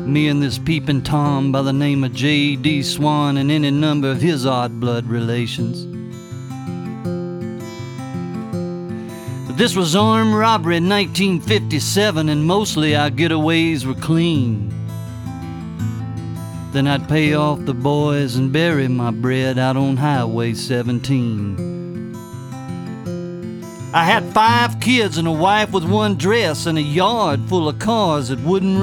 Me and this peeping Tom by the name of J.D. Swan and any number of his odd blood relations. But this was armed robbery in 1957, and mostly our getaways were clean. Then I'd pay off the boys and bury my bread out on Highway 17. I had 5 kids and a wife with 1 dress and a yard full of cars that wouldn't run.